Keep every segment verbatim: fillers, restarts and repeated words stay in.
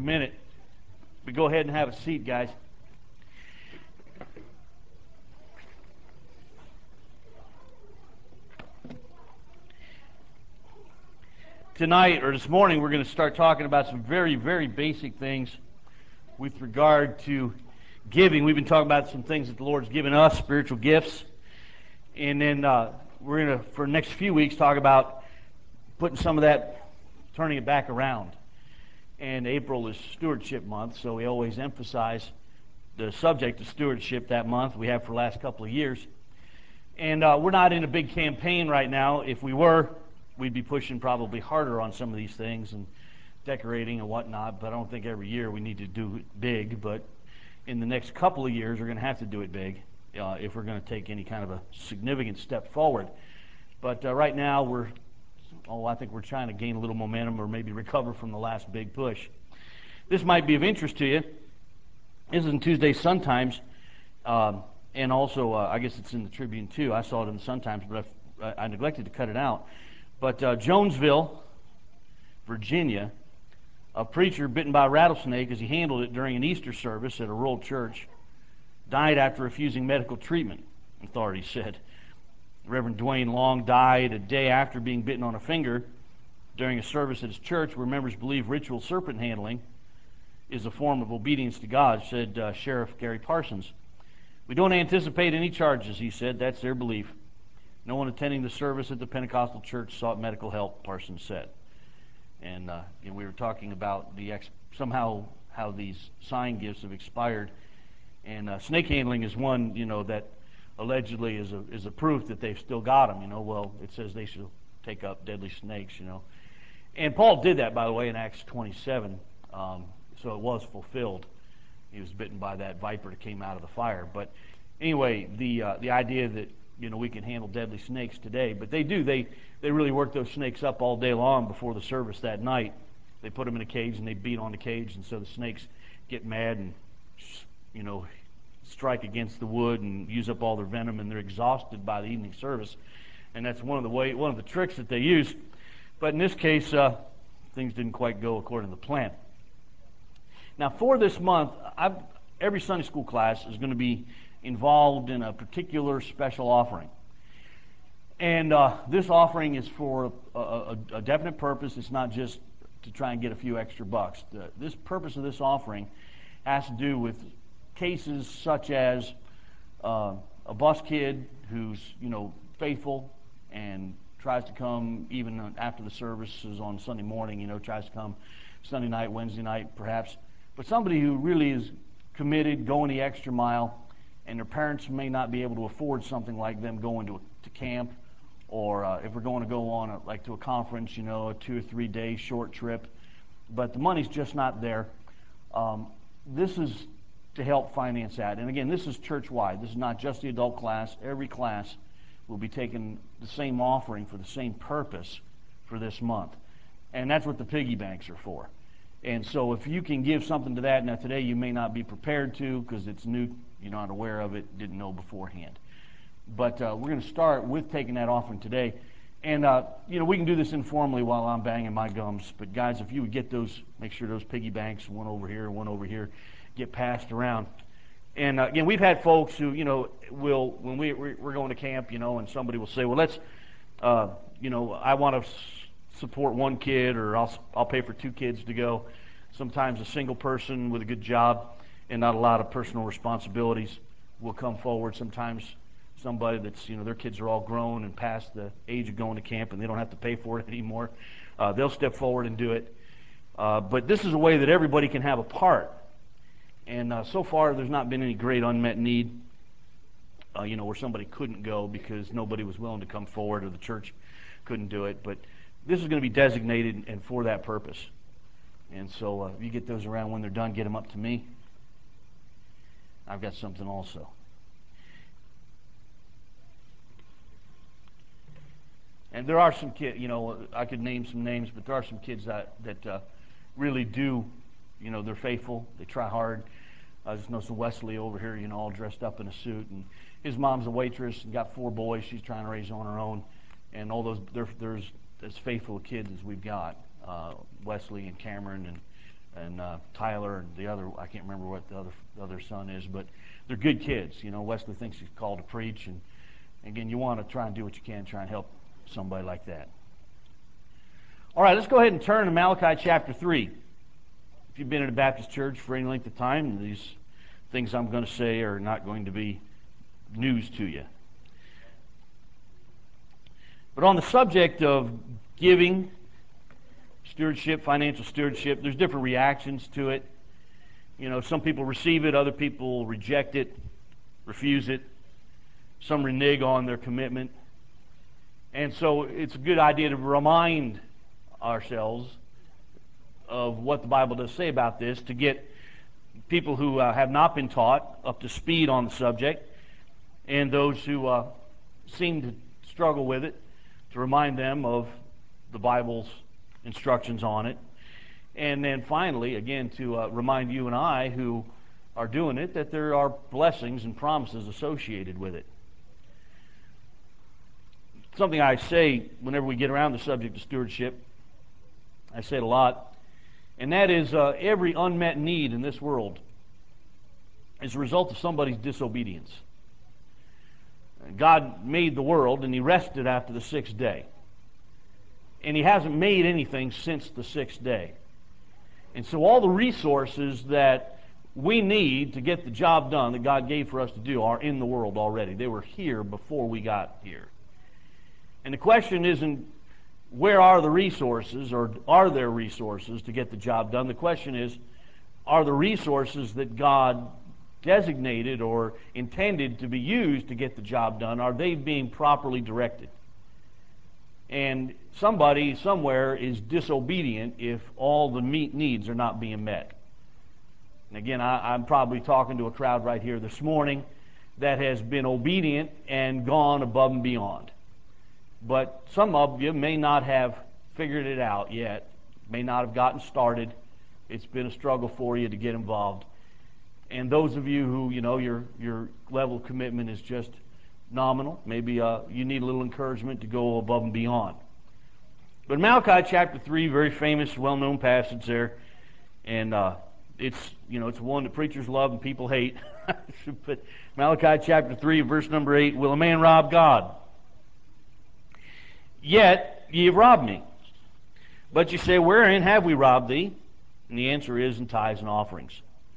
minute. But go ahead and have a seat, guys. Tonight, or this morning, we're going to start talking about some very, very basic things with regard to giving. We've been talking about some things that the Lord's given us, spiritual gifts. And then uh, we're going to, for the next few weeks, talk about putting some of that, turning it back around. And April is Stewardship Month, so we always emphasize the subject of stewardship that month. We have for the last couple of years. And uh, we're not in a big campaign right now. If we were, we'd be pushing probably harder on some of these things and decorating and whatnot, but I don't think every year we need to do it big. But in the next couple of years, we're going to have to do it big uh, if we're going to take any kind of a significant step forward. But uh, right now, we're, oh, I think we're trying to gain a little momentum or maybe recover from the last big push. This might be of interest to you. This is in Tuesday Sun-Times, um, and also, uh, I guess it's in the Tribune too. I saw it in the Sun-Times, but I, I neglected to cut it out. But uh, Jonesville, Virginia, a preacher bitten by a rattlesnake as he handled it during an Easter service at a rural church, died after refusing medical treatment, authorities said. Reverend Dwayne Long died a day after being bitten on a finger during a service at his church where members believe ritual serpent handling is a form of obedience to God, said uh, Sheriff Gary Parsons. We don't anticipate any charges, he said. That's their belief. No one attending the service at the Pentecostal church sought medical help, Parsons said. And uh, you know, we were talking about the ex- somehow how these sign gifts have expired. And uh, snake handling is one, you know, that allegedly is a is a proof that they've still got them. You know, well, it says they should take up deadly snakes. You know, and Paul did that, by the way, in Acts twenty-seven. Um, so it was fulfilled. He was bitten by that viper that came out of the fire. But anyway, the uh, the idea that you know we can handle deadly snakes today, but they do. They they really work those snakes up all day long before the service that night. They put them in a cage and they beat on the cage, and so the snakes get mad and you know. strike against the wood and use up all their venom, and they're exhausted by the evening service. And that's one of the way, one of the tricks that they use. But in this case, uh, things didn't quite go according to the plan. Now, for this month, I've, every Sunday school class is going to be involved in a particular special offering. And uh, this offering is for a, a, a definite purpose. It's not just to try and get a few extra bucks. The, this purpose of this offering has to do with cases such as uh, a bus kid who's, you know, faithful and tries to come even after the services on Sunday morning, you know, tries to come Sunday night, Wednesday night, perhaps. But somebody who really is committed, going the extra mile, and their parents may not be able to afford something like them going to, to camp, or uh, if we're going to go on, a, like to a conference, you know, a two or three day short trip, but the money's just not there. Um, this is to help finance that. And again, this is church-wide. This is not just the adult class. Every class will be taking the same offering for the same purpose for this month. And that's what the piggy banks are for. And so if you can give something to that, now today you may not be prepared to because it's new, you're not aware of it, didn't know beforehand. But uh, we're going to start with taking that offering today. And, uh, you know, we can do this informally while I'm banging my gums. But, guys, if you would get those, make sure those piggy banks, one over here, one over here, get passed around. And uh, again, we've had folks who, you know, will, when we, we're going to camp, you know, and somebody will say, well, let's, uh, you know, I want to s- support one kid, or I'll, I'll pay for two kids to go. Sometimes a single person with a good job and not a lot of personal responsibilities will come forward. Sometimes somebody that's, you know, their kids are all grown and past the age of going to camp and they don't have to pay for it anymore. Uh, they'll step forward and do it. Uh, but this is a way that everybody can have a part. And uh, so far, there's not been any great unmet need, uh, you know, where somebody couldn't go because nobody was willing to come forward or the church couldn't do it. But this is going to be designated and for that purpose. And so uh, if you get those around when they're done, get them up to me. I've got something also. And there are some kids, you know, I could name some names, but there are some kids that, that uh, really do, you know, they're faithful, they try hard. I just know some Wesley over here, you know, all dressed up in a suit, and his mom's a waitress and got four boys she's trying to raise on her own, and all those, there's as faithful kids as we've got, uh, Wesley and Cameron and and uh, Tyler and the other, I can't remember what the other the other son is, but they're good kids. You know, Wesley thinks he's called to preach, and again, you want to try and do what you can, try and help somebody like that. All right, let's go ahead and turn to Malachi chapter three. If you've been in a Baptist church for any length of time, these things I'm going to say are not going to be news to you. But on the subject of giving, stewardship, financial stewardship, there's different reactions to it. You know, some people receive it, other people reject it, refuse it. Some renege on their commitment. And so it's a good idea to remind ourselves of what the Bible does say about this, to get people who uh, have not been taught up to speed on the subject, and those who uh, seem to struggle with it, to remind them of the Bible's instructions on it. And then finally, again, to uh, remind you and I who are doing it that there are blessings and promises associated with it. Something I say whenever we get around the subject of stewardship, I say it a lot, and that is uh, every unmet need in this world is a result of somebody's disobedience. God made the world, and He rested after the sixth day. And He hasn't made anything since the sixth day. And so all the resources that we need to get the job done that God gave for us to do are in the world already. They were here before we got here. And the question isn't, where are the resources, or are there resources to get the job done? The question is, are the resources that God designated or intended to be used to get the job done, are they being properly directed? And somebody somewhere is disobedient if all the meet needs are not being met. And again, I, I'm probably talking to a crowd right here this morning that has been obedient and gone above and beyond. But some of you may not have figured it out yet, may not have gotten started. It's been a struggle for you to get involved. And those of you who, you know, your your level of commitment is just nominal, maybe uh, you need a little encouragement to go above and beyond. But Malachi chapter three, very famous, well-known passage there, and uh, it's, you know, it's one that preachers love and people hate. But Malachi chapter three, verse number eight, will a man rob God? Yet ye have robbed me. But you say, wherein have we robbed thee? And the answer is, in tithes and offerings.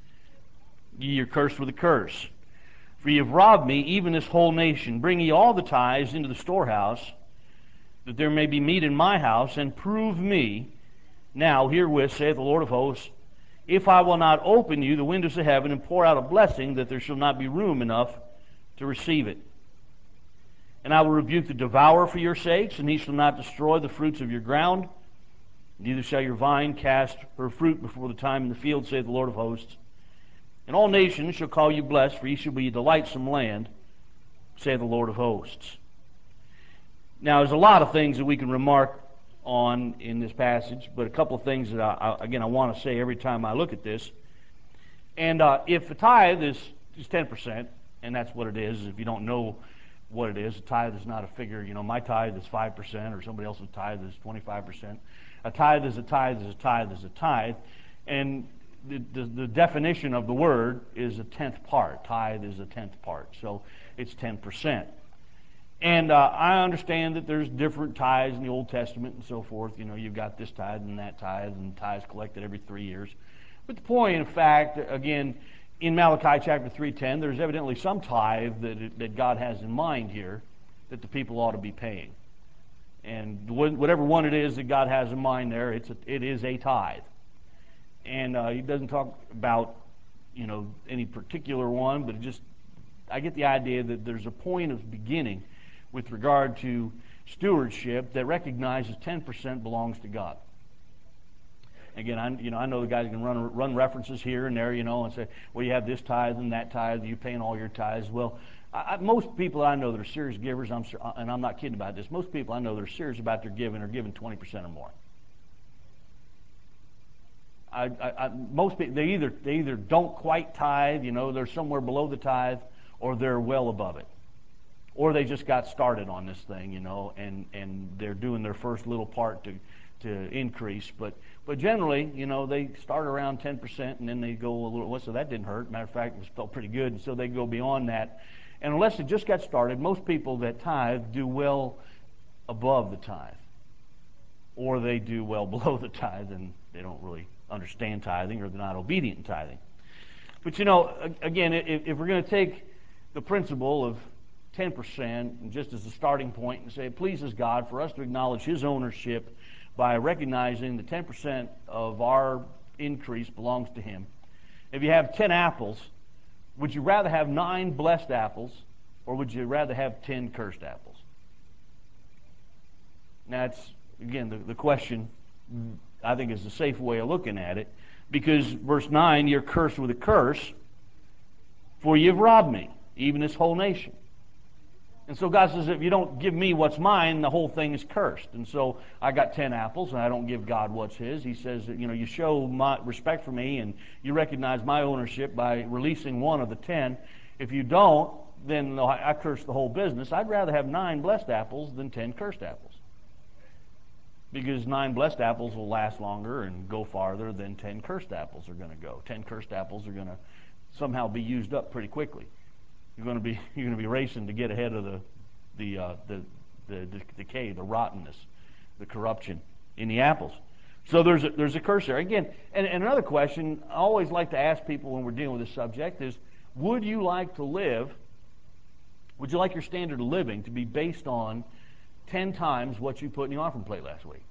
Ye are cursed with a curse. For ye have robbed me, even this whole nation. Bring ye all the tithes into the storehouse, that there may be meat in my house, and prove me now herewith, saith the Lord of hosts, if I will not open you the windows of heaven and pour out a blessing, that there shall not be room enough to receive it. And I will rebuke the devourer for your sakes, and he shall not destroy the fruits of your ground. Neither shall your vine cast her fruit before the time in the field, saith the Lord of hosts. And all nations shall call you blessed, for ye shall be a delightsome land, saith the Lord of hosts. Now, there's a lot of things that we can remark on in this passage, but a couple of things that, I, I, again, I want to say every time I look at this. And uh, if a tithe is, is ten percent, and that's what it is, if you don't know what it is, a tithe is not a figure, you know, my tithe is five percent, or somebody else's tithe is twenty-five percent. A tithe is a tithe is a tithe is a tithe. And The, the, the definition of the word is a tenth part. Tithe is a tenth part, so it's ten percent. And uh, I understand that there's different tithes in the Old Testament and so forth. You know, you've got this tithe and that tithe, and tithes collected every three years. But the point, in fact, again, in Malachi chapter three ten, there's evidently some tithe that, that God has in mind here that the people ought to be paying. And whatever one it is that God has in mind there, it's a, it is a tithe. And uh, he doesn't talk about, you know, any particular one, but it just, I get the idea that there's a point of beginning with regard to stewardship that recognizes ten percent belongs to God. Again, I, you know, I know the guys can run run references here and there, you know, and say, well, you have this tithe and that tithe, you're paying all your tithes. Well, I, most people I know that are serious givers, I'm, and I'm not kidding about this, most people I know that are serious about their giving are giving twenty percent or more. I, I, I, most people, they either they either don't quite tithe, you know, they're somewhere below the tithe, or they're well above it, or they just got started on this thing, you know, and and they're doing their first little part to to increase. But but generally, you know, they start around ten percent and then they go a little, well, so that didn't hurt. Matter of fact, it felt pretty good, and so they go beyond that. And unless it just got started, most people that tithe do well above the tithe, or they do well below the tithe, and they don't really understand tithing, or they're not obedient in tithing. But you know, again, if, if we're going to take the principle of ten percent just as a starting point and say it pleases God for us to acknowledge His ownership by recognizing that ten percent of our increase belongs to Him. If you have ten apples, would you rather have nine blessed apples, or would you rather have ten cursed apples? Now, that's, again, the, the question, I think, is a safe way of looking at it, because verse nine, you're cursed with a curse, for you've robbed me, even this whole nation. And so God says, if you don't give me what's mine, the whole thing is cursed. And so I got ten apples, and I don't give God what's His. He says, you know, you show my respect for me, and you recognize my ownership by releasing one of the ten. If you don't, then I curse the whole business. I'd rather have nine blessed apples than ten cursed apples, because nine blessed apples will last longer and go farther than ten cursed apples are going to go. Ten cursed apples are going to somehow be used up pretty quickly. You're going to be you're going to be racing to get ahead of the the, uh, the the the decay, the rottenness, the corruption in the apples. So there's a, there's a curse there again. And, and another question I always like to ask people when we're dealing with this subject is: would you like to live? Would you like your standard of living to be based on ten times what you put in the offering plate last week?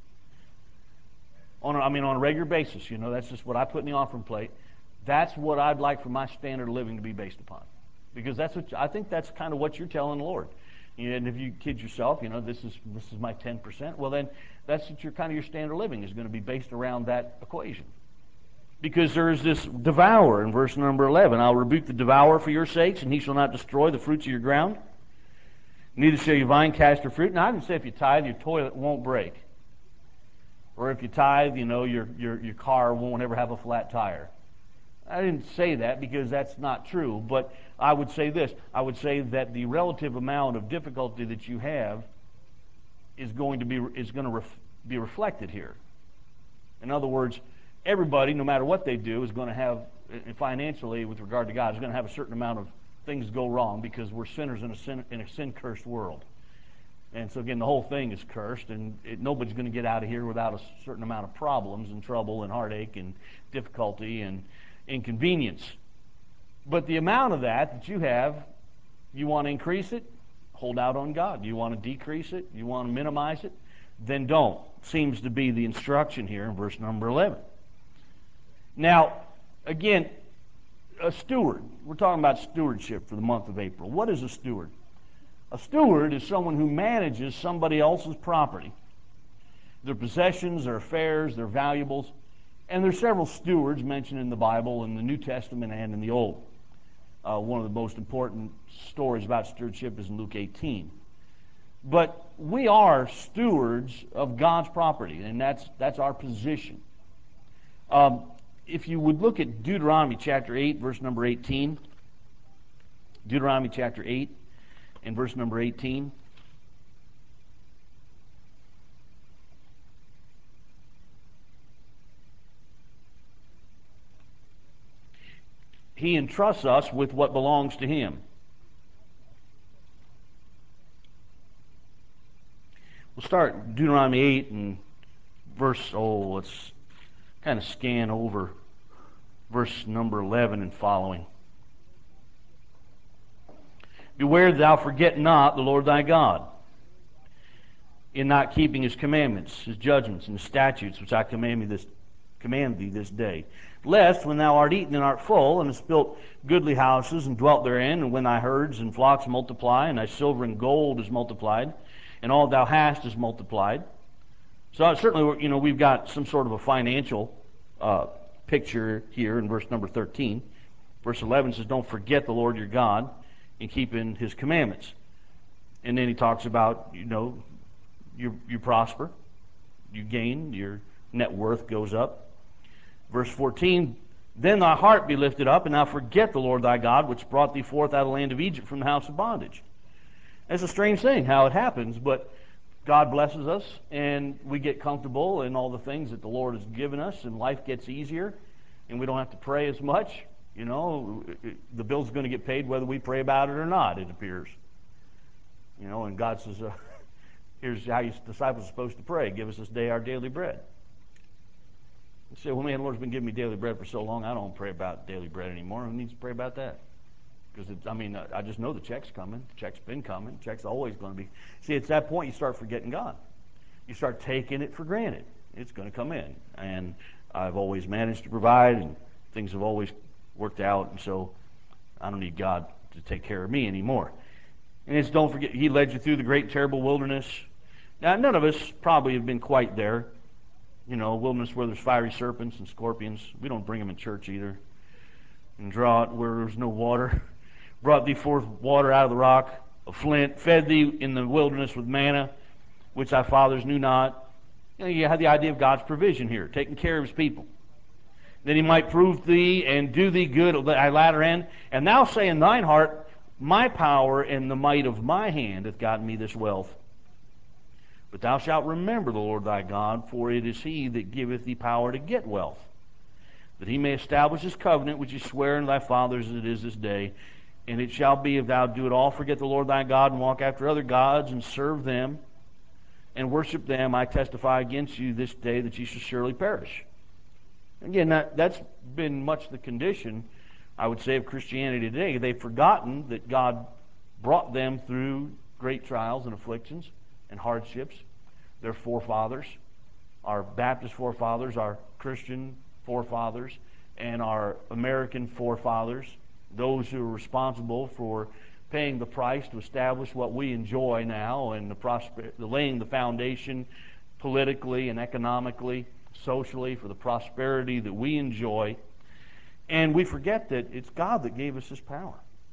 On a, I mean, on a regular basis, you know, that's just what I put in the offering plate. That's what I'd like for my standard of living to be based upon. Because that's what I think that's kind of what you're telling the Lord. And if you kid yourself, you know, this is this is my ten percent. Well, then that's what your kind of your standard of living is going to be based around that equation. Because there is this devourer in verse number eleven. I'll rebuke the devourer for your sakes, and he shall not destroy the fruits of your ground. Neither shall your vine cast her fruit. Now I can say if you tithe, your toilet won't break, or if you tithe, you know, your your your car won't ever have a flat tire. I didn't say that because that's not true, but I would say this. I would say that the relative amount of difficulty that you have is going to be is going to ref, be reflected here. In other words, everybody, no matter what they do, is going to have, financially with regard to God, is going to have a certain amount of things go wrong because we're sinners in a sin in a sin-cursed world. And so again, the whole thing is cursed, and it, nobody's going to get out of here without a certain amount of problems and trouble and heartache and difficulty and inconvenience. But the amount of that that you have, you want to increase it, hold out on God. You want to decrease it, you want to minimize it, then don't. Seems to be the instruction here in verse number eleven. Now, again, a steward. We're talking about stewardship for the month of April. What is a steward? A steward is someone who manages somebody else's property, their possessions, their affairs, their valuables. And there's several stewards mentioned in the Bible, in the New Testament and in the Old. Uh, one of the most important stories about stewardship is in Luke eighteen. But we are stewards of God's property, and that's that's our position. Um, if you would look at Deuteronomy chapter eight, verse number eighteen. Deuteronomy chapter eight and verse number eighteen. He entrusts us with what belongs to Him. We'll start Deuteronomy eight and verse, oh, let's kind of scan over verse number eleven and following. Beware thou forget not the Lord thy God, in not keeping His commandments, His judgments, and His statutes, which I command, me this, command thee this day. Lest, when thou art eaten and art full, and hast built goodly houses, and dwelt therein, and when thy herds and flocks multiply, and thy silver and gold is multiplied, and all thou hast is multiplied. So certainly, you know, we've got some sort of a financial uh, picture here in verse number thirteen. Verse eleven says, don't forget the Lord your God in keeping His commandments. And then he talks about, you know, you, you prosper, you gain, your net worth goes up. Verse fourteen, then thy heart be lifted up, and thou forget the Lord thy God, which brought thee forth out of the land of Egypt from the house of bondage. That's a strange thing, how it happens, but God blesses us and we get comfortable in all the things that the Lord has given us, and life gets easier and we don't have to pray as much. You know, the bill's going to get paid whether we pray about it or not, it appears. You know, and God says, uh, here's how your disciples are supposed to pray. Give us this day our daily bread. You say, well, man, the Lord's been giving me daily bread for so long, I don't pray about daily bread anymore. Who needs to pray about that? Because, I mean, I just know the check's coming. The check's been coming. The check's always going to be. See, it's that point you start forgetting God. You start taking it for granted. It's going to come in. And I've always managed to provide, and things have always worked out, and so I don't need God to take care of me anymore. And it's, don't forget, He led you through the great, terrible wilderness. Now, none of us probably have been quite there. You know, wilderness where there's fiery serpents and scorpions. We don't bring them in church either. And drought where there's no water. Brought thee forth water out of the rock, a flint. Fed thee in the wilderness with manna, which thy fathers knew not. You know, you have the idea of God's provision here, taking care of His people. That He might prove thee and do thee good at thy latter end. And thou say in thine heart, my power and the might of my hand hath gotten me this wealth. But thou shalt remember the Lord thy God, for it is He that giveth thee power to get wealth, that He may establish His covenant, which He sware unto thy fathers as it is this day. And it shall be, if thou do it all, forget the Lord thy God, and walk after other gods, and serve them, and worship them, I testify against you this day that ye shall surely perish. Again, that, that's been much the condition, I would say, of Christianity today. They've forgotten that God brought them through great trials and afflictions and hardships. Their forefathers, our Baptist forefathers, our Christian forefathers, and our American forefathers, those who are responsible for paying the price to establish what we enjoy now, and the, prosper- the laying the foundation politically and economically, socially, for the prosperity that we enjoy. And we forget that it's God that gave us this power.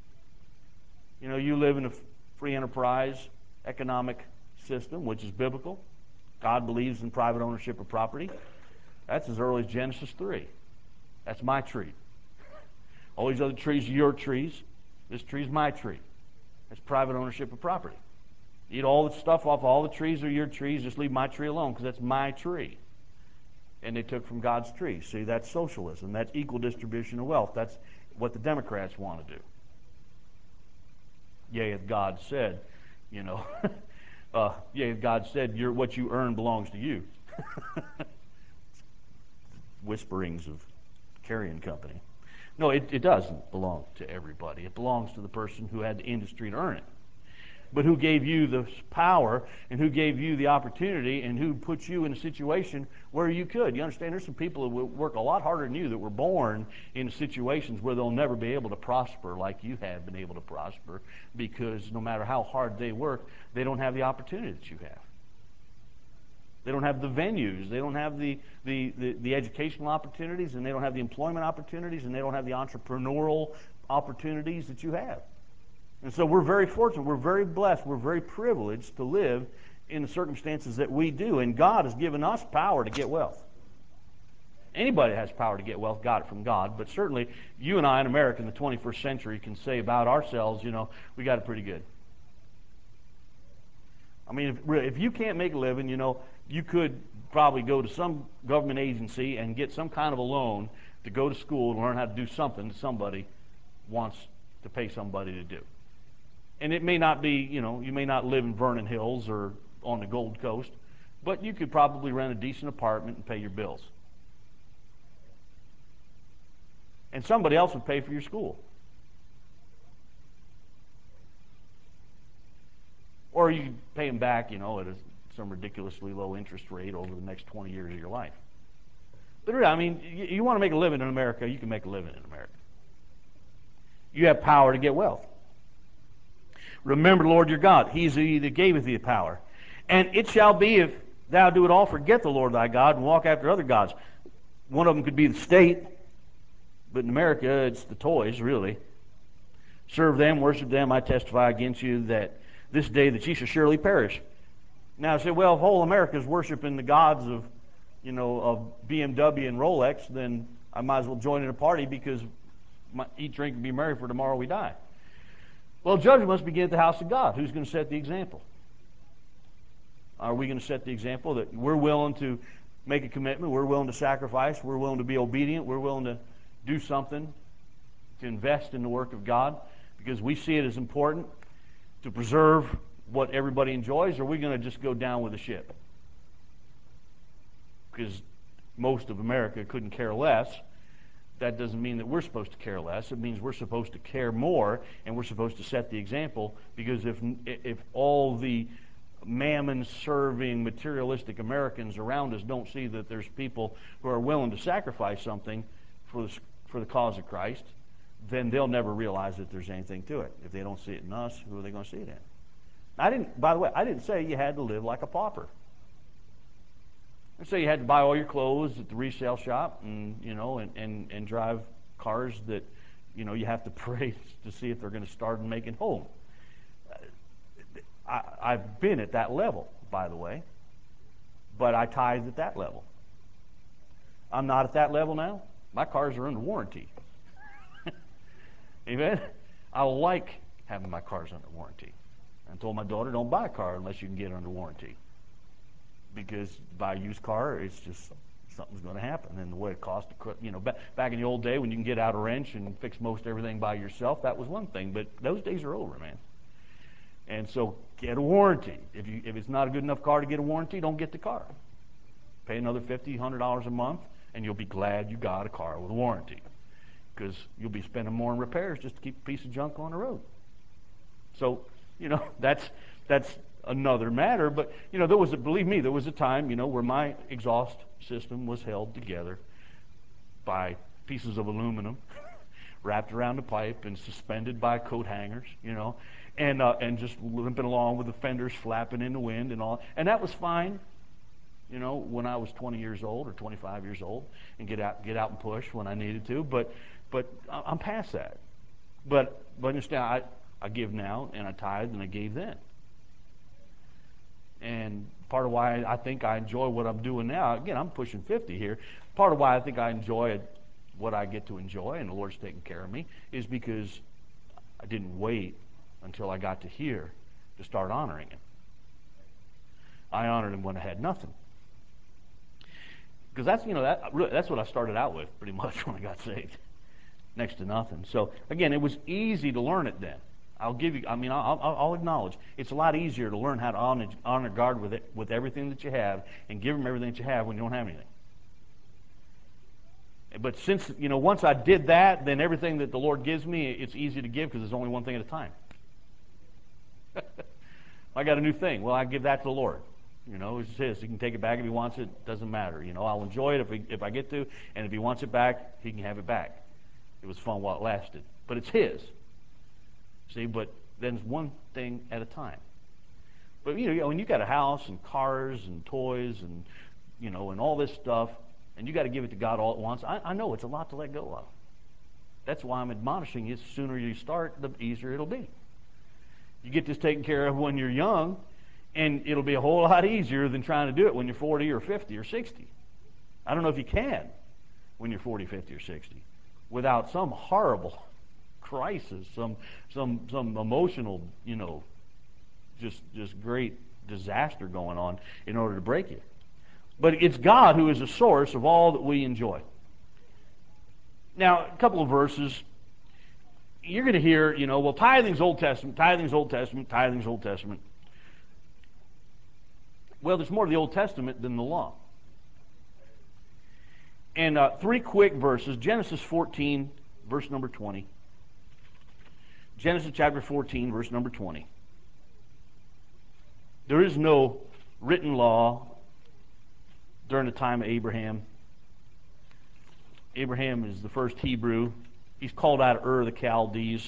You know, you live in a free enterprise economic system, which is biblical. God believes in private ownership of property. That's as early as Genesis three. That's my tree. All these other trees are your trees. This tree is my tree. That's private ownership of property. Eat all the stuff off all the trees are your trees. Just leave my tree alone, because that's my tree. And they took from God's tree. See, that's socialism. That's equal distribution of wealth. That's what the Democrats want to do. Yea, as God said, you know, uh, yea, as God said, Your, what you earn belongs to you. Whisperings of carrion company. No, it, it doesn't belong to everybody. It belongs to the person who had the industry to earn it. But who gave you the power, and who gave you the opportunity, and who put you in a situation where you could. You understand, there's some people who work a lot harder than you that were born in situations where they'll never be able to prosper like you have been able to prosper, because no matter how hard they work, they don't have the opportunity that you have. They don't have the venues, they don't have the, the, the, the educational opportunities, and they don't have the employment opportunities, and they don't have the entrepreneurial opportunities that you have. And so we're very fortunate, we're very blessed, we're very privileged to live in the circumstances that we do, and God has given us power to get wealth. Anybody that has power to get wealth got it from God, but certainly you and I in America in the twenty-first century can say about ourselves, you know, we got it pretty good. I mean, if, if you can't make a living, you know, you could probably go to some government agency and get some kind of a loan to go to school and learn how to do something that somebody wants to pay somebody to do. And it may not be, you know, you may not live in Vernon Hills or on the Gold Coast, but you could probably rent a decent apartment and pay your bills. And somebody else would pay for your school. Or you could pay them back, you know, at a, some ridiculously low interest rate over the next twenty years of your life. But really, I mean, you, you want to make a living in America, you can make a living in America. You have power to get wealth. Remember the Lord your God. He is he that gaveth thee the power. And it shall be, if thou do it all, forget the Lord thy God and walk after other gods. One of them could be the state, but in America it's the toys, really. Serve them, worship them. I testify against you that this day that ye shall surely perish. Now I say, well, if whole America is worshiping the gods of, you know, of B M W and Rolex, then I might as well join in a party, because my, eat, drink, and be merry, for tomorrow we die. Well, judgment must begin at the house of God. Who's going to set the example? Are we going to set the example that we're willing to make a commitment, we're willing to sacrifice, we're willing to be obedient, we're willing to do something to invest in the work of God because we see it as important to preserve what everybody enjoys, or are we going to just go down with the ship? Because most of America couldn't care less. That doesn't mean that we're supposed to care less. It means we're supposed to care more, and we're supposed to set the example, because if if all the mammon-serving, materialistic Americans around us don't see that there's people who are willing to sacrifice something for the, for the cause of Christ, then they'll never realize that there's anything to it. If they don't see it in us, who are they going to see it in? I didn't, by the way, I didn't say you had to live like a pauper. I didn't say you had to buy all your clothes at the resale shop and, you know, and, and, and drive cars that, you know, you have to pray to see if they're going to start and make it home. I, I've been at that level, by the way, but I tithe at that level. I'm not at that level now. My cars are under warranty. Amen? I like having my cars under warranty. I told my daughter, don't buy a car unless you can get it under warranty. Because buy a used car, it's just, something's going to happen. And the way it costs, you know, back, back in the old day when you can get out a wrench and fix most everything by yourself, that was one thing. But those days are over, man. And so get a warranty. If you if it's not a good enough car to get a warranty, don't get the car. Pay another fifty dollars, one hundred dollars a month, and you'll be glad you got a car with a warranty. Because you'll be spending more on repairs just to keep a piece of junk on the road. So, you know, that's that's another matter. But, you know, there was a, believe me, there was a time, you know, where my exhaust system was held together by pieces of aluminum wrapped around the pipe and suspended by coat hangers, you know, and uh, and just limping along with the fenders flapping in the wind and all. And that was fine, you know, when I was twenty years old or twenty-five years old, and get out get out and push when I needed to. But but I'm past that. But but understand, I, I give now, and I tithe, and I gave then. And part of why I think I enjoy what I'm doing now, again, I'm pushing fifty here. Part of why I think I enjoy what I get to enjoy, and the Lord's taking care of me, is because I didn't wait until I got to here to start honoring Him. I honored Him when I had nothing. Because that's, you know, that that's what I started out with pretty much when I got saved. Next to nothing. So, again, it was easy to learn it then. I'll give you, I mean, I'll, I'll acknowledge, it's a lot easier to learn how to honor, honor God with it, with everything that you have, and give Him everything that you have when you don't have anything. But since, you know, once I did that, then everything that the Lord gives me, it's easy to give because there's only one thing at a time. I got a new thing. Well, I give that to the Lord. You know, it's His. He can take it back if He wants it. Doesn't matter. You know, I'll enjoy it if, he, if I get to, and if He wants it back, He can have it back. It was fun while it lasted. But it's His. See, but then it's one thing at a time. But, you know, when you got a house and cars and toys and, you know, and all this stuff, and you got to give it to God all at once, I, I know it's a lot to let go of. That's why I'm admonishing you. The sooner you start, the easier it'll be. You get this taken care of when you're young, and it'll be a whole lot easier than trying to do it when you're forty or fifty or sixty. I don't know if you can when you're forty, fifty, or sixty without some horrible crisis, some some some emotional, you know, just just great disaster going on in order to break you. But it's God who is the source of all that we enjoy. Now, a couple of verses. You're going to hear, you know, well, tithing's Old Testament, tithing's Old Testament, tithing's Old Testament. Well, there's more to the Old Testament than the law. And uh, three quick verses. Genesis fourteen, verse number twenty. Genesis chapter fourteen, verse number twenty. There is no written law during the time of Abraham. Abraham is the first Hebrew. He's called out of Ur of the Chaldees.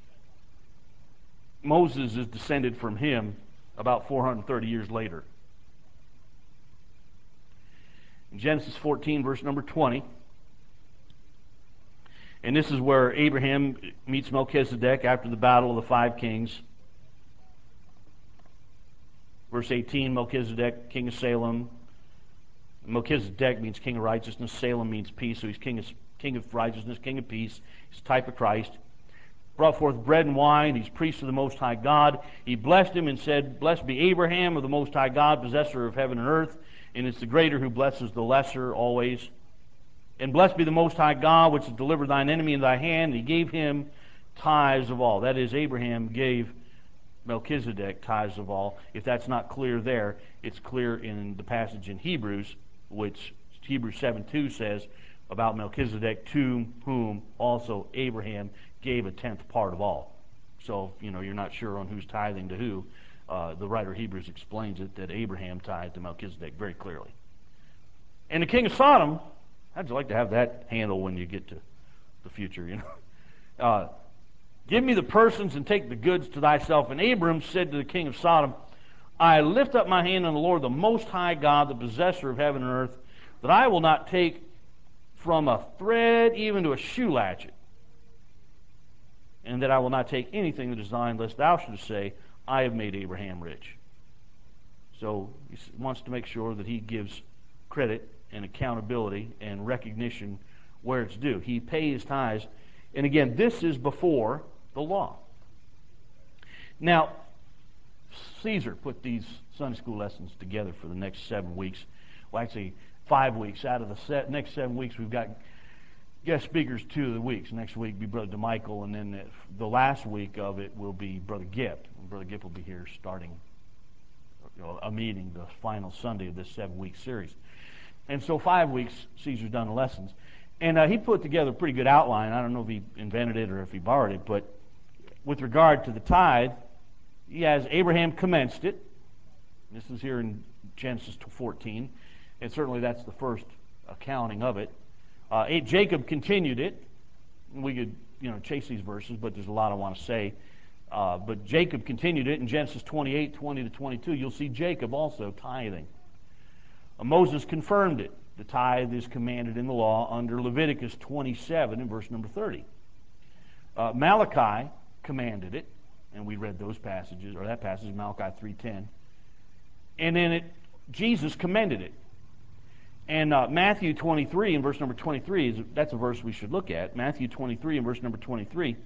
Moses is descended from him about four hundred thirty years later. In Genesis fourteen, verse number twenty. And this is where Abraham meets Melchizedek after the battle of the five kings. Verse eighteen, Melchizedek, king of Salem. Melchizedek means king of righteousness. Salem means peace, so he's king of, king of righteousness, king of peace. He's a type of Christ. brought forth bread and wine. He's priest of the Most High God. He blessed him and said, Blessed be Abraham of the Most High God, possessor of heaven and earth. And it's the greater who blesses the lesser always. And blessed be the Most High God, which has delivered thine enemy in thy hand. And he gave him tithes of all. That is, Abraham gave Melchizedek tithes of all. If that's not clear there, it's clear in the passage in Hebrews, which Hebrews seven two says about Melchizedek, to whom also Abraham gave a tenth part of all. So, you know, you're not sure on who's tithing to who. Uh, the writer of Hebrews explains it, that Abraham tithed to Melchizedek very clearly. And the king of Sodom, how'd you like to have that handle when you get to the future, you know? Uh, Give me the persons and take the goods to thyself. And Abram said to the king of Sodom, I lift up my hand on the Lord, the Most High God, the possessor of heaven and earth, that I will not take from a thread even to a shoe latchet, and that I will not take anything that is thine, lest thou shouldest say, I have made Abraham rich. So he wants to make sure that he gives credit and accountability and recognition where it's due. He pays tithes. And again, this is before the law. Now, Caesar put these Sunday school lessons together for the next seven weeks. Well, actually, five weeks. Out of the set, next seven weeks, we've got guest speakers two of the weeks. Next week will be Brother DeMichael, and then the, the last week of it will be Brother Gipp. Brother Gipp will be here starting you know, a meeting, the final Sunday of this seven-week series. And so five weeks, Caesar's done the lessons. And uh, he put together a pretty good outline. I don't know if he invented it or if he borrowed it, but with regard to the tithe, he has Abraham commenced it. This is here in Genesis fourteen, and certainly that's the first accounting of it. Uh, Jacob continued it. We could, you know, chase these verses, but there's a lot I want to say. Uh, but Jacob continued it in Genesis twenty-eight, twenty to twenty-two. You'll see Jacob also tithing. Uh, Moses confirmed it. The tithe is commanded in the law under Leviticus twenty-seven in verse number thirty. Uh, Malachi commanded it, and we read those passages, or that passage, Malachi three ten. And then it, Jesus commended it. And uh, Matthew twenty-three in verse number twenty-three, is that's a verse we should look at. Matthew twenty-three in verse number twenty-three.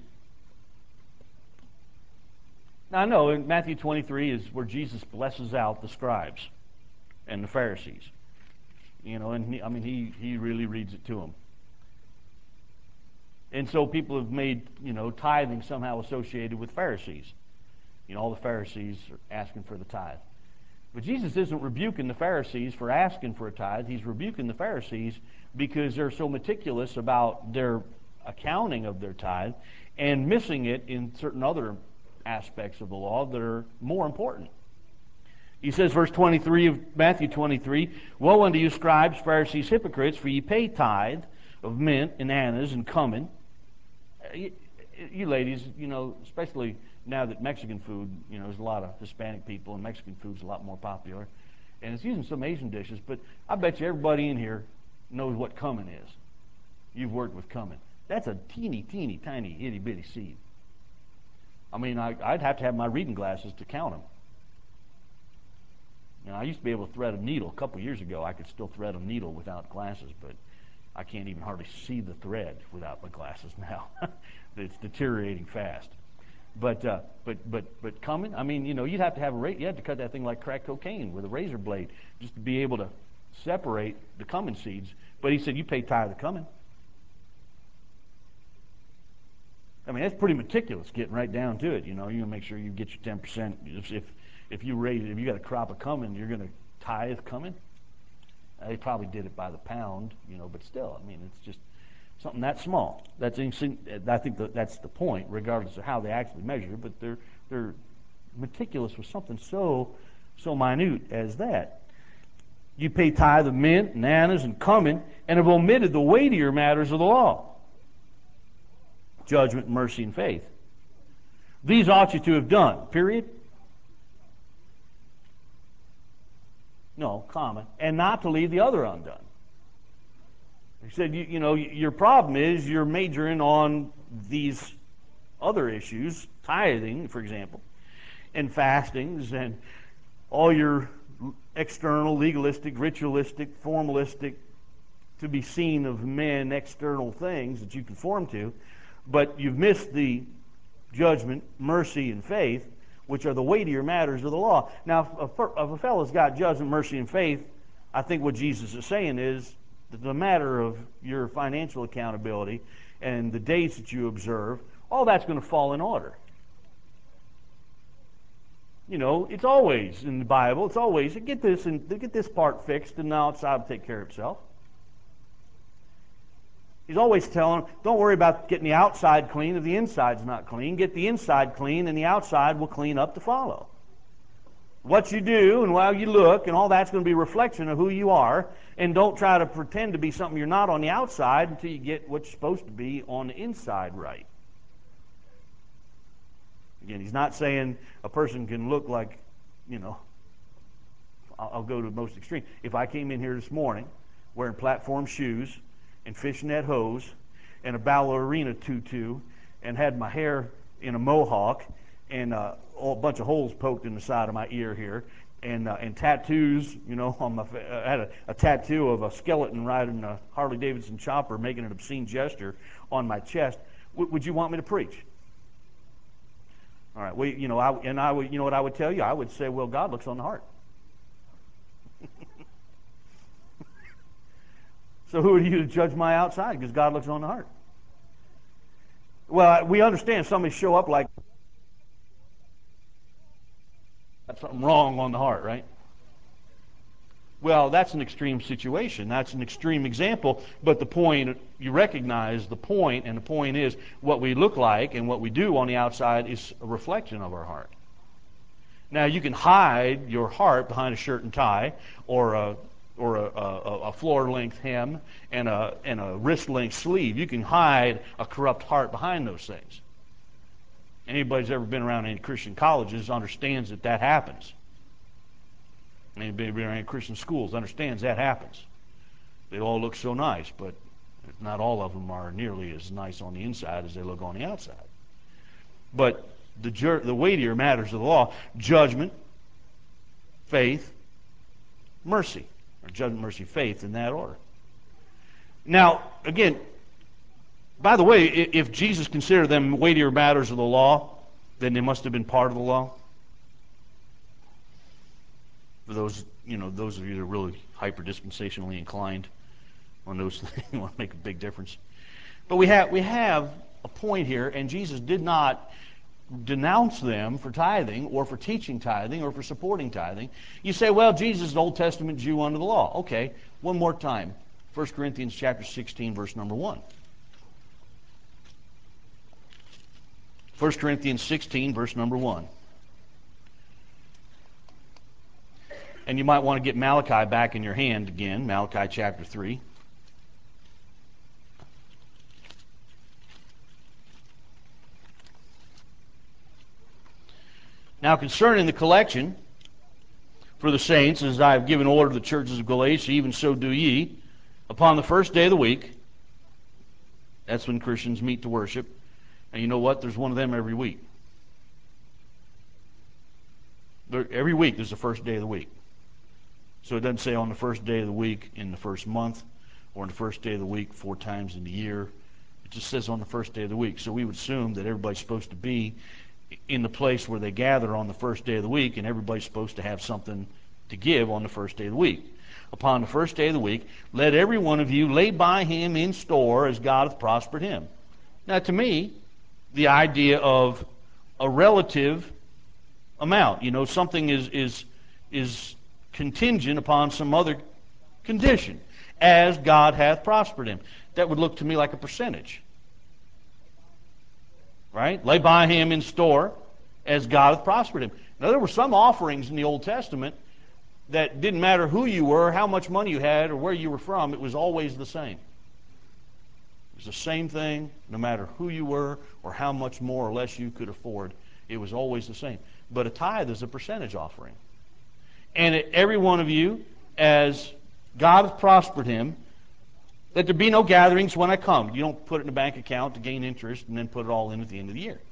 Now I know in Matthew twenty-three is where Jesus blesses out the scribes and the Pharisees. You know, and he, I mean, he, he really reads it to them. And so people have made, you know, tithing somehow associated with Pharisees. You know, all the Pharisees are asking for the tithe. But Jesus isn't rebuking the Pharisees for asking for a tithe. He's rebuking the Pharisees because they're so meticulous about their accounting of their tithe and missing it in certain other aspects of the law that are more important. He says, verse twenty-three of Matthew twenty-three, Woe unto you, scribes, Pharisees, hypocrites, for ye pay tithe of mint and anise and cumin. You, you ladies, you know, especially now that Mexican food, you know, there's a lot of Hispanic people, and Mexican food's a lot more popular. And it's using some Asian dishes, but I bet you everybody in here knows what cumin is. You've worked with cumin. That's a teeny, teeny, tiny, itty-bitty seed. I mean, I, I'd have to have my reading glasses to count them. You know, I used to be able to thread a needle. A couple years ago, I could still thread a needle without glasses, but I can't even hardly see the thread without my glasses now. It's deteriorating fast. But uh, but but but cumin, I mean, you know, you'd have to have a ra- you had to cut that thing like crack cocaine with a razor blade just to be able to separate the cumin seeds. But he said, you pay tithe of cumin. I mean, that's pretty meticulous, getting right down to it. You know, you're gonna make sure you get your ten percent. If, if if you raise, if you got a crop of cumin, you're gonna tithe cumin. Uh, they probably did it by the pound, you know, but still, I mean, it's just something that small. That's I think that that's the point, regardless of how they actually measure it. But they're they're meticulous with something so so minute as that. You pay tithe of mint and anise and cumin, and have omitted the weightier matters of the law: judgment, mercy, and faith. These ought you to have done. Period. No, comma, and not to leave the other undone. He said, you, you know, your problem is you're majoring on these other issues, tithing, for example, and fastings, and all your external, legalistic, ritualistic, formalistic, to be seen of men external things that you conform to, but you've missed the judgment, mercy, and faith, which are the weightier matters of the law. Now, if a, if a fellow's got judgment, mercy, and faith, I think what Jesus is saying is that the matter of your financial accountability and the days that you observe, all that's going to fall in order. You know, it's always in the Bible, it's always, get this and get this part fixed, and the outside will take care of itself. He's always telling them, don't worry about getting the outside clean if the inside's not clean. Get the inside clean, and the outside will clean up to follow. What you do and how you look and all that's going to be a reflection of who you are. And don't try to pretend to be something you're not on the outside until you get what you're supposed to be on the inside right. Again, he's not saying a person can look like, you know, I'll, I'll go to the most extreme. If I came in here this morning wearing platform shoes and fishnet hose and a ballerina tutu and had my hair in a mohawk and uh, a bunch of holes poked in the side of my ear here and uh, and tattoos, you know, on my I had a, a tattoo of a skeleton riding a Harley Davidson chopper making an obscene gesture on my chest. W- would you want me to preach? All right, well, you know, I, and I would, you know what I would tell you? I would say, well, God looks on the heart. So who are you to judge my outside? Because God looks on the heart. Well, we understand somebody show up like that's something wrong on the heart, right? Well, that's an extreme situation. That's an extreme example. But the point, you recognize the point, and the point is what we look like and what we do on the outside is a reflection of our heart. Now, you can hide your heart behind a shirt and tie or a or a, a, a floor-length hem and a, and a wrist-length sleeve. You can hide a corrupt heart behind those things. Anybody who's ever been around any Christian colleges understands that that happens. Anybody been around Christian schools understands that happens. They all look so nice, but not all of them are nearly as nice on the inside as they look on the outside. But the, jur- the weightier matters of the law, judgment, faith, mercy. Or judgment, mercy, faith, in that order. Now, again, by the way, if Jesus considered them weightier matters of the law, then they must have been part of the law. For those, you know, those of you that are really hyper-dispensationally inclined on those things, want to make a big difference. But we have we have a point here, and Jesus did not denounce them for tithing or for teaching tithing or for supporting tithing. You say, well, Jesus is an Old Testament Jew under the law. Okay, one more time. First Corinthians chapter sixteen, verse number one. First Corinthians sixteen, verse number one. And you might want to get Malachi back in your hand again, Malachi chapter three. Now concerning the collection for the saints, as I have given order to the churches of Galatia, even so do ye, upon the first day of the week. That's when Christians meet to worship. And you know what? There's one of them every week. There, every week there's the first day of the week. So it doesn't say on the first day of the week in the first month or on the first day of the week four times in the year. It just says on the first day of the week. So we would assume that everybody's supposed to be in the place where they gather on the first day of the week, and everybody's supposed to have something to give on the first day of the week. Upon the first day of the week, let every one of you lay by him in store as God hath prospered him. Now, to me, the idea of a relative amount, you know, something is is is contingent upon some other condition, as God hath prospered him. That would look to me like a percentage. Right? Lay by him in store as God hath prospered him. Now, there were some offerings in the Old Testament that didn't matter who you were, how much money you had, or where you were from. It was always the same. It was the same thing no matter who you were or how much more or less you could afford. It was always the same. But a tithe is a percentage offering. And it, every one of you, as God hath prospered him, that there be no gatherings when I come. You don't put it in a bank account to gain interest and then put it all in at the end of the year.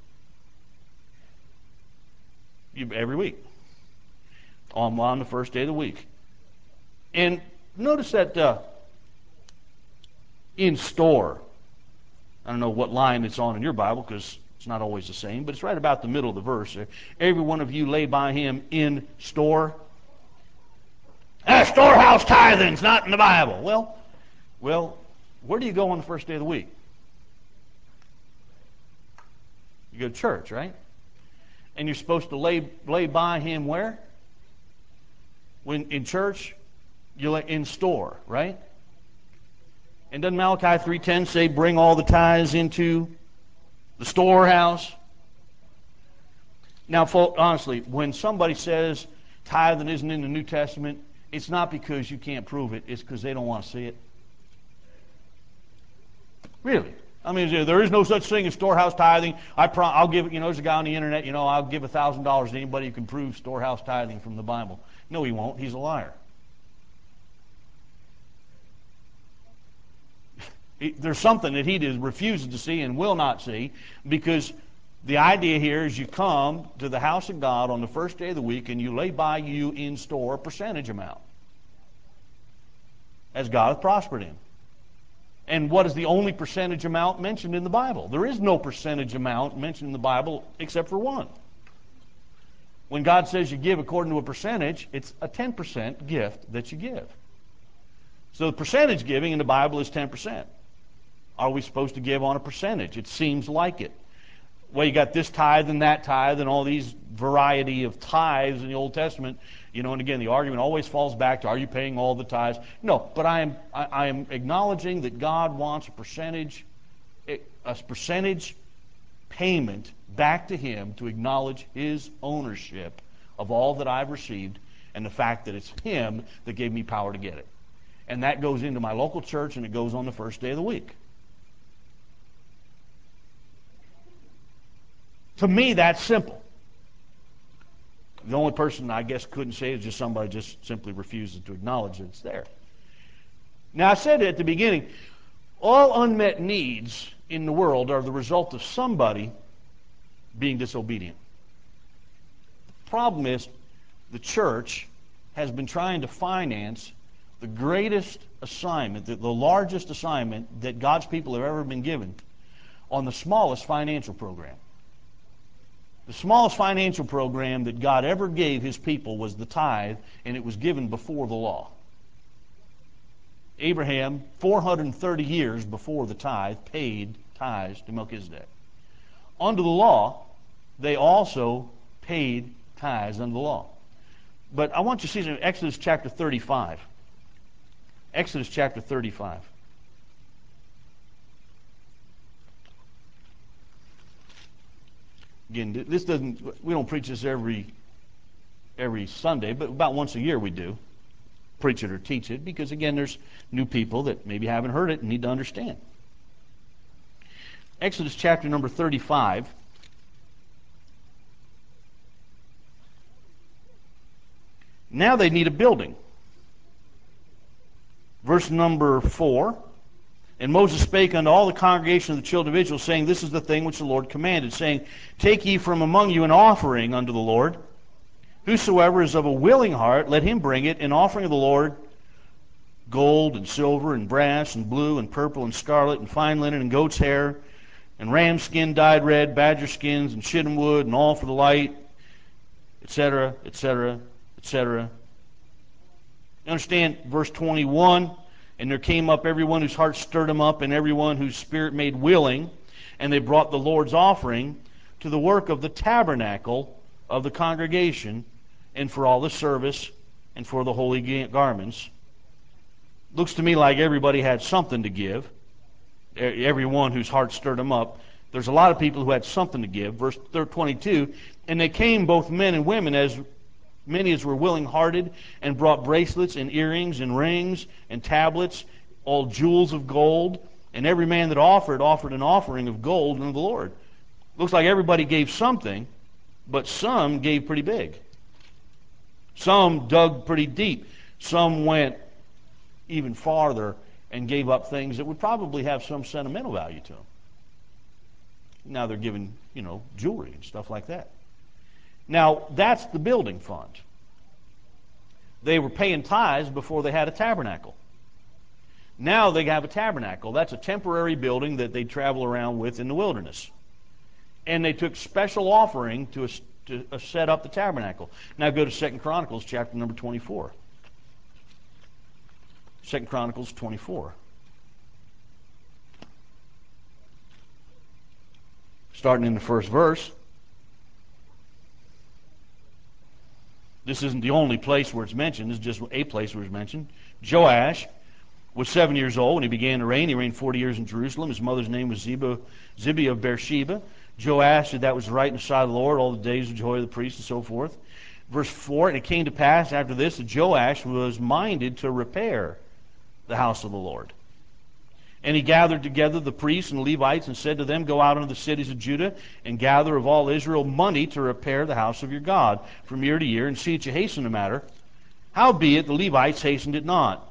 You, every week. On, on the first day of the week. And notice that uh, in store, I don't know what line it's on in your Bible because It's not always the same, but it's right about the middle of the verse. Every one of you lay by him in store. Ah, storehouse tithing's not in the Bible. Well, well, where do you go on the first day of the week? You go to church, right? And you're supposed to lay lay by him where? When in church, you lay in store, right? And doesn't Malachi three ten say, bring all the tithes into the storehouse? Now, folks, honestly, when somebody says tithing isn't in the New Testament, it's not because you can't prove it. It's because they don't want to see it. Really. I mean, there is no such thing as storehouse tithing. I pro- I'll give, you know, there's a guy on the internet, you know, I'll give one thousand dollars to anybody who can prove storehouse tithing from the Bible. No, he won't. He's a liar. He, there's something that he does, refuses to see and will not see, because the idea here is you come to the house of God on the first day of the week and you lay by you in store a percentage amount, as God hath prospered him. And what is the only percentage amount mentioned in the Bible? There is no percentage amount mentioned in the Bible except for one. When God says you give according to a percentage, it's a ten percent gift that you give. So the percentage giving in the Bible is ten percent. Are we supposed to give on a percentage? It seems like it. Well, you got this tithe and that tithe and all these variety of tithes in the Old Testament. You know, and again, the argument always falls back to, are you paying all the tithes? No, but I am I, I am acknowledging that God wants a percentage, a percentage payment back to him to acknowledge his ownership of all that I've received and the fact that it's him that gave me power to get it. And that goes into my local church, and it goes on the first day of the week. To me, that's simple. The only person I guess couldn't say is just somebody just simply refuses to acknowledge that it's there. Now, I said at the beginning, all unmet needs in the world are the result of somebody being disobedient. The problem is the church has been trying to finance the greatest assignment, the, the largest assignment that God's people have ever been given on the smallest financial program. The smallest financial program that God ever gave his people was the tithe, and it was given before the law. Abraham, four hundred thirty years before the tithe, paid tithes to Melchizedek. Under the law, they also paid tithes under the law. But I want you to see in Exodus chapter thirty-five. Exodus chapter thirty-five. Again, this doesn't, we don't preach this every every Sunday, but about once a year we do preach it or teach it, because again, there's new people that maybe haven't heard it and need to understand. Exodus chapter number thirty-five. Now they need a building. Verse number four. And Moses spake unto all the congregation of the children of Israel, saying, this is the thing which the Lord commanded, saying, take ye from among you an offering unto the Lord. Whosoever is of a willing heart, let him bring it, an offering of the Lord, gold and silver and brass and blue and purple and scarlet and fine linen and goat's hair and ram skin dyed red, badger skins and shittim wood and all for the light, et cetera, et cetera, et cetera. You understand verse twenty-one? And there came up everyone whose heart stirred him up, and everyone whose spirit made willing, and they brought the Lord's offering to the work of the tabernacle of the congregation, and for all the service, and for the holy garments. Looks to me like everybody had something to give. Everyone whose heart stirred him up. There's a lot of people who had something to give. Verse twenty-two, and they came, both men and women, as many as were willing-hearted, and brought bracelets and earrings and rings and tablets, all jewels of gold. And every man that offered, offered an offering of gold unto the Lord. Looks like everybody gave something, but some gave pretty big. Some dug pretty deep. Some went even farther and gave up things that would probably have some sentimental value to them. Now they're giving, you know, jewelry and stuff like that. Now, that's the building fund. They were paying tithes before they had a tabernacle. Now they have a tabernacle. That's a temporary building that they travel around with in the wilderness. and they took special offering to, to uh, set up the tabernacle. Now go to Second Chronicles chapter number twenty-four. Second Chronicles twenty-four. Starting in the first verse. This isn't the only place where it's mentioned. This is just a place where it's mentioned. Joash was seven years old when he began to reign. He reigned forty years in Jerusalem. His mother's name was Ziba, Zibiah of Beersheba. Joash said that was right in the sight of the Lord all the days of Jehoiada the priest and so forth. Verse four, and it came to pass after this that Joash was minded to repair the house of the Lord. And he gathered together the priests and Levites and said to them, go out into the cities of Judah and gather of all Israel money to repair the house of your God from year to year, and see that you hasten the matter. Howbeit the Levites hastened it not.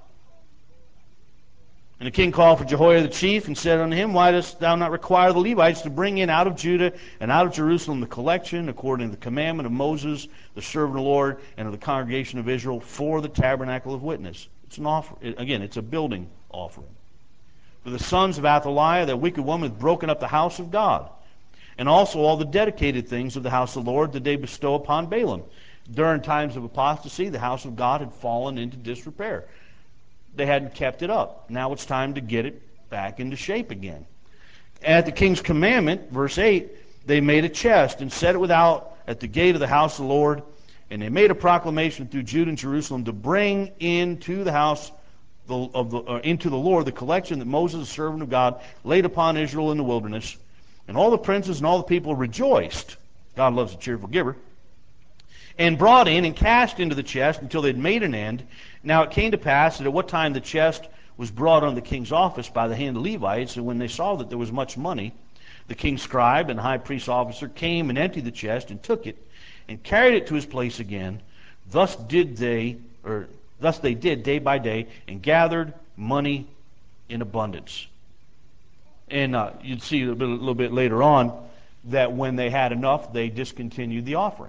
And the king called for Jehoiada the chief and said unto him, why dost thou not require the Levites to bring in out of Judah and out of Jerusalem the collection according to the commandment of Moses, the servant of the Lord, and of the congregation of Israel for the tabernacle of witness? It's an offer. Again, it's a building offering. For the sons of Athaliah, that wicked woman, hath broken up the house of God, and also all the dedicated things of the house of the Lord did they bestow upon Balaam. During times of apostasy, the house of God had fallen into disrepair. They hadn't kept it up. Now it's time to get it back into shape again. At the king's commandment, verse eight, they made a chest and set it without at the gate of the house of the Lord, and they made a proclamation through Judah and Jerusalem to bring into the house The, of the, uh, into the Lord the collection that Moses, the servant of God, laid upon Israel in the wilderness. And all the princes and all the people rejoiced. God loves a cheerful giver. And brought in and cast into the chest until they had made an end. Now it came to pass that at what time the chest was brought on the king's office by the hand of the Levites, and when they saw that there was much money, the king's scribe and high priest's officer came and emptied the chest and took it and carried it to his place again. Thus did they, or Thus they did day by day, and gathered money in abundance. And uh, you'd see a, bit, a little bit later on that when they had enough, they discontinued the offering.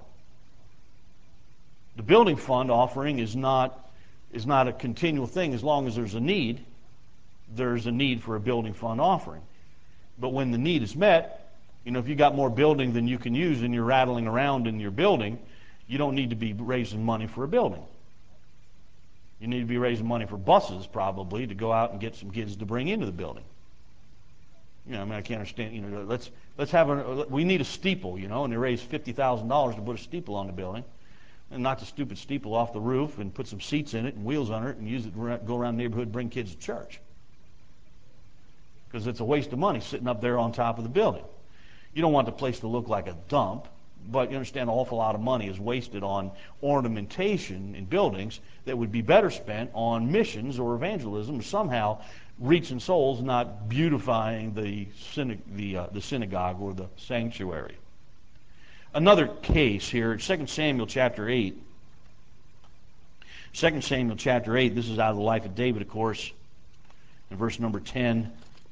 The building fund offering is not, is not a continual thing. As long as there's a need, there's a need for a building fund offering. But when the need is met, you know, if you got more building than you can use and you're rattling around in your building, you don't need to be raising money for a building. You need to be raising money for buses, probably, to go out and get some kids to bring into the building. You know, I mean, I can't understand. You know, let's let's have a. We need a steeple, you know, and they raise fifty thousand dollars to put a steeple on the building, and knock the stupid steeple off the roof and put some seats in it and wheels on it and use it to go around the neighborhood and bring kids to church. Because it's a waste of money sitting up there on top of the building. You don't want the place to look like a dump. But you understand an awful lot of money is wasted on ornamentation in buildings that would be better spent on missions or evangelism, or somehow reaching souls, not beautifying the, syna- the, uh, the synagogue or the sanctuary. Another case here, Second Samuel chapter eight. Second Samuel chapter eight, this is out of the life of David, of course, in verse number ten.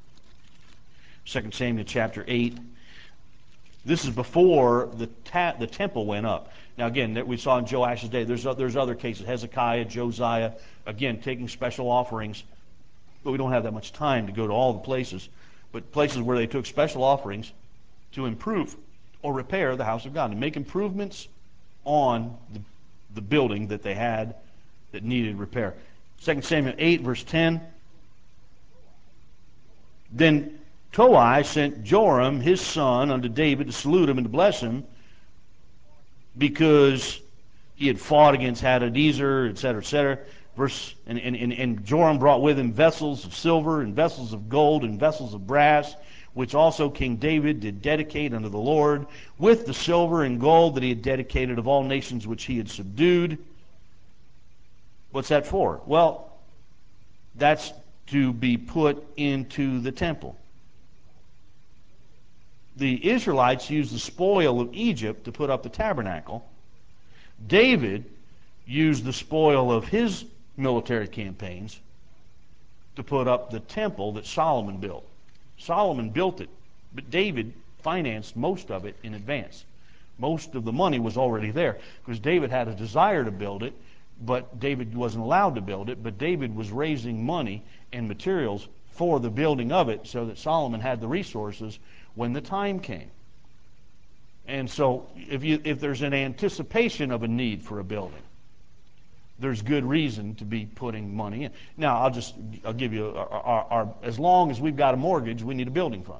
Second Samuel chapter eight. This is before the ta- the temple went up. Now again, that we saw in Joash's day. There's there's other cases: Hezekiah, Josiah. Again, taking special offerings. But we don't have that much time to go to all the places. But places where they took special offerings to improve or repair the house of God, and make improvements on the, the building that they had that needed repair. Second Samuel eight, verse ten. Then Toi sent Joram, his son, unto David to salute him and to bless him, because he had fought against Hadadezer, et cetera, et cetera. Verse, and, and, and, and Joram brought with him vessels of silver and vessels of gold and vessels of brass, which also King David did dedicate unto the Lord, with the silver and gold that he had dedicated of all nations which he had subdued. What's that for? Well, that's to be put into the temple. The Israelites used the spoil of Egypt to put up the tabernacle. David used the spoil of his military campaigns to put up the temple that Solomon built. Solomon built it, but David financed most of it in advance. Most of the money was already there, because David had a desire to build it, but David wasn't allowed to build it. But David was raising money and materials for the building of it, so that Solomon had the resources when the time came. And so if you if there's an anticipation of a need for a building, there's good reason to be putting money in. Now, I'll just I'll give you our, our, our as long as we've got a mortgage, we need a building fund.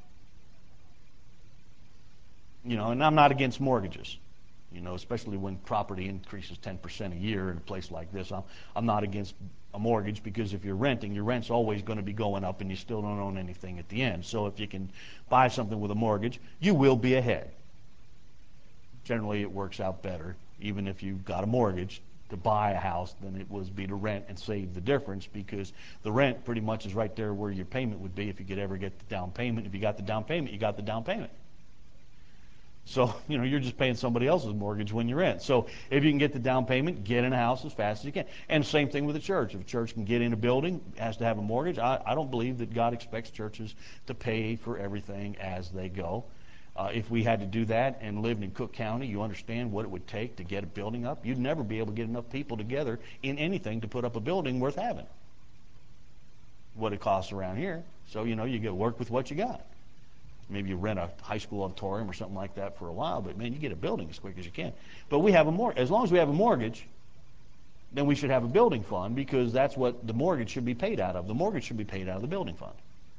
You know, and I'm not against mortgages. You know, especially when property increases ten percent a year in a place like this. I'm, I'm not against a mortgage, because if you're renting, your rent's always going to be going up and you still don't own anything at the end. So if you can buy something with a mortgage, you will be ahead. Generally, it works out better, even if you've got a mortgage, to buy a house than it was be to rent and save the difference, because the rent pretty much is right there where your payment would be if you could ever get the down payment. If you got the down payment, you got the down payment. So, you know, you're just paying somebody else's mortgage when you rent. So if you can get the down payment, get in a house as fast as you can. And same thing with the church. If a church can get in a building, has to have a mortgage. I, I don't believe that God expects churches to pay for everything as they go. Uh, if we had to do that and lived in Cook County, you understand what it would take to get a building up. You'd never be able to get enough people together in anything to put up a building worth having. What it costs around here. So, you know, you get work with what you got. Maybe you rent a high school auditorium or something like that for a while, but man, you get a building as quick as you can. But we have a mor- as long as we have a mortgage, then we should have a building fund, because that's what the mortgage should be paid out of. The mortgage should be paid out of the building fund.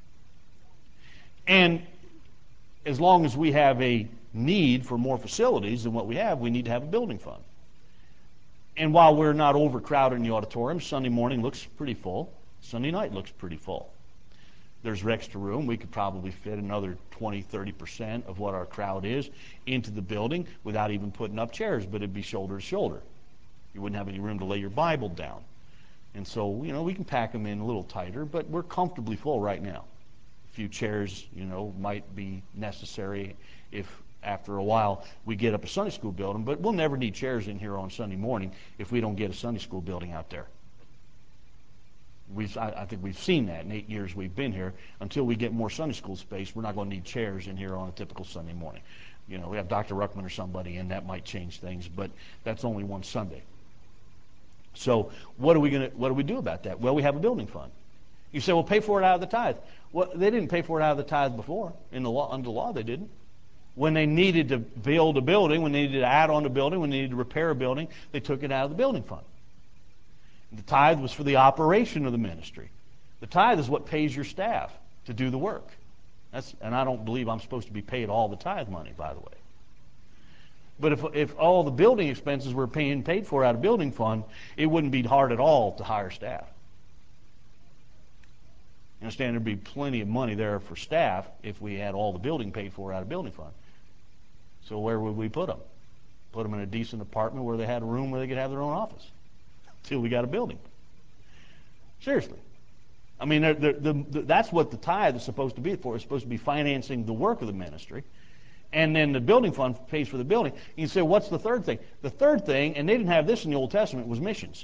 And as long as we have a need for more facilities than what we have, we need to have a building fund. And while we're not overcrowded in the auditorium, Sunday morning looks pretty full. Sunday night looks pretty full. There's extra room. We could probably fit another twenty, thirty percent of what our crowd is into the building without even putting up chairs, but it'd be shoulder to shoulder. You wouldn't have any room to lay your Bible down. And so, you know, we can pack them in a little tighter, but we're comfortably full right now. A few chairs, you know, might be necessary if after a while we get up a Sunday school building, but we'll never need chairs in here on Sunday morning if we don't get a Sunday school building out there. We've, I, I think we've seen that in eight years we've been here. Until we get more Sunday school space, we're not going to need chairs in here on a typical Sunday morning. You know, we have Doctor Ruckman or somebody, and that might change things, but that's only one Sunday. So what are we going to what do we do about that? Well, we have a building fund. You say, well, pay for it out of the tithe. Well, they didn't pay for it out of the tithe before. In the law, under the law, they didn't. When they needed to build a building, when they needed to add on a building, when they needed to repair a building, they took it out of the building fund. The tithe was for the operation of the ministry. The tithe is what pays your staff to do the work. That's, and I don't believe I'm supposed to be paid all the tithe money, by the way. But if, if all the building expenses were being paid for out of building fund, it wouldn't be hard at all to hire staff. You understand, there'd be plenty of money there for staff if we had all the building paid for out of building fund. So where would we put them? Put them in a decent apartment where they had a room where they could have their own office. Till we got a building. Seriously. I mean, they're, they're, the, the, that's what the tithe is supposed to be for. It's supposed to be financing the work of the ministry. And then the building fund pays for the building. You say, what's the third thing? The third thing, and they didn't have this in the Old Testament, was missions.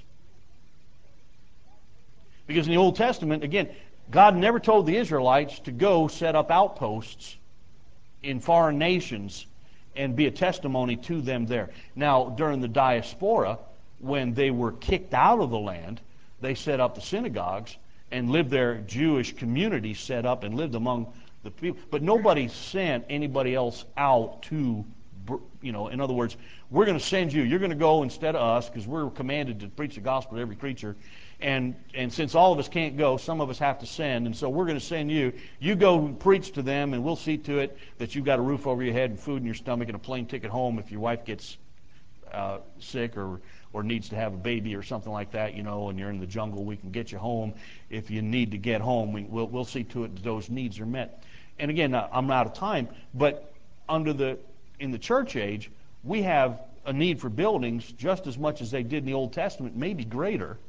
Because in the Old Testament, again, God never told the Israelites to go set up outposts in foreign nations and be a testimony to them there. Now, during the diaspora, when they were kicked out of the land, they set up the synagogues and lived there. Jewish communities set up and lived among the people. But nobody sent anybody else out to, you know, in other words, we're going to send you. You're going to go instead of us, because we're commanded to preach the gospel to every creature. And, and since all of us can't go, some of us have to send. And so we're going to send you. You go preach to them, and we'll see to it that you've got a roof over your head and food in your stomach and a plane ticket home if your wife gets uh, sick or or needs to have a baby or something like that, you know, and you're in the jungle, we can get you home. If you need to get home, we, we'll, we'll see to it that those needs are met. And again, I'm out of time, but under the in the church age, we have a need for buildings just as much as they did in the Old Testament, maybe greater.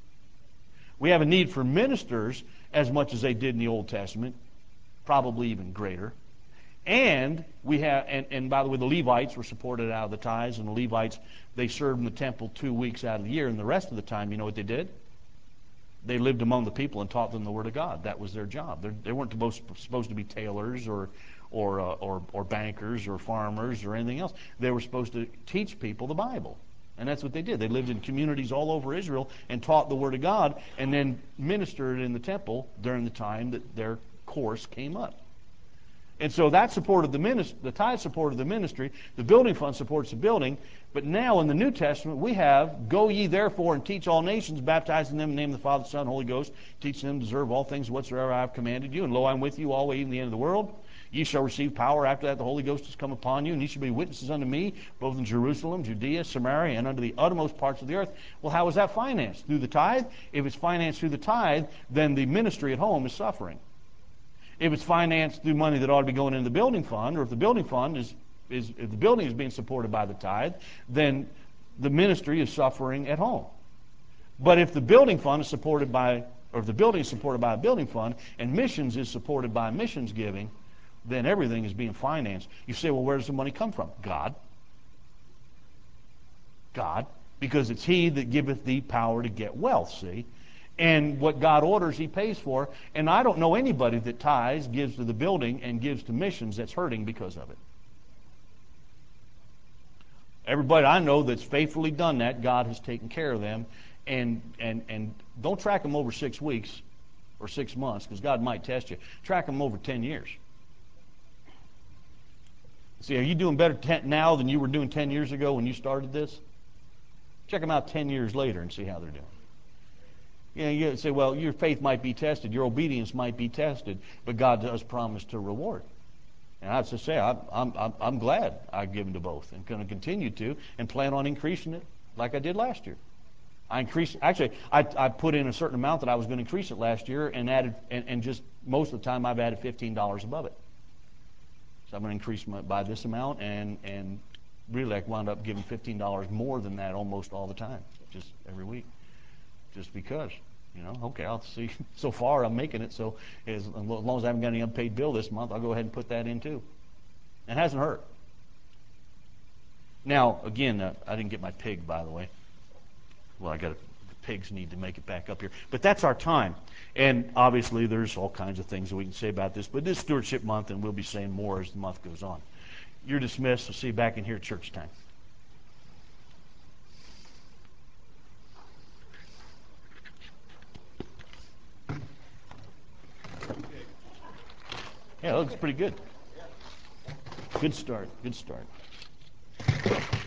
We have a need for ministers as much as they did in the Old Testament, probably even greater. And we have, and, and by the way, the Levites were supported out of the tithes, and the Levites, they served in the temple two weeks out of the year, and the rest of the time, you know what they did? They lived among the people and taught them the Word of God. That was their job. They're, they weren't supposed, supposed to be tailors or or, uh, or or bankers or farmers or anything else. They were supposed to teach people the Bible, and that's what they did. They lived in communities all over Israel and taught the Word of God, and then ministered in the temple during the time that their course came up. And so that supported the ministry, the tithe supported the ministry, the building fund supports the building. But now in the New Testament we have, go ye therefore and teach all nations, baptizing them in the name of the Father, Son, and Holy Ghost, teaching them to observe all things whatsoever I have commanded you. And lo, I'm with you always, even the end of the world. Ye shall receive power after that the Holy Ghost has come upon you, and ye shall be witnesses unto me, both in Jerusalem, Judea, Samaria, and unto the uttermost parts of the earth. Well, how is that financed? Through the tithe? If it's financed through the tithe, then the ministry at home is suffering. If it's financed through money that ought to be going into the building fund, or if the building fund is, is if the building is being supported by the tithe, then the ministry is suffering at home. But if the building fund is supported by, or if the building is supported by a building fund, and missions is supported by missions giving, then everything is being financed. You say, well, where does the money come from? God. God. Because it's He that giveth thee power to get wealth, see? And what God orders, He pays for. And I don't know anybody that tithes, gives to the building, and gives to missions that's hurting because of it. Everybody I know that's faithfully done that, God has taken care of them. And and and don't track them over six weeks or six months, because God might test you. Track them over ten years. See, are you doing better ten, now than you were doing ten years ago when you started this? Check them out ten years later and see how they're doing. You know, you say, well, your faith might be tested, your obedience might be tested, but God does promise to reward. And I have to say, I'm, I'm, I'm glad I've given to both, and going to continue to, and plan on increasing it like I did last year. I increased, actually, I, I put in a certain amount that I was going to increase it last year, and added, and, and just most of the time I've added fifteen dollars above it. So I'm going to increase my, by this amount, and, and really I wound up giving fifteen dollars more than that almost all the time, just every week. Just because, you know, okay, I'll see. So far I'm making it, so as, as long as I haven't got any unpaid bill this month, I'll go ahead and put that in too. It hasn't hurt. Now, again, uh, I didn't get my pig, by the way. Well, I got to, the pigs need to make it back up here. But that's our time. And obviously there's all kinds of things that we can say about this, but this is Stewardship Month, and we'll be saying more as the month goes on. You're dismissed. We'll see you back in here at church time. Yeah, that looks pretty good. Good start. Good start.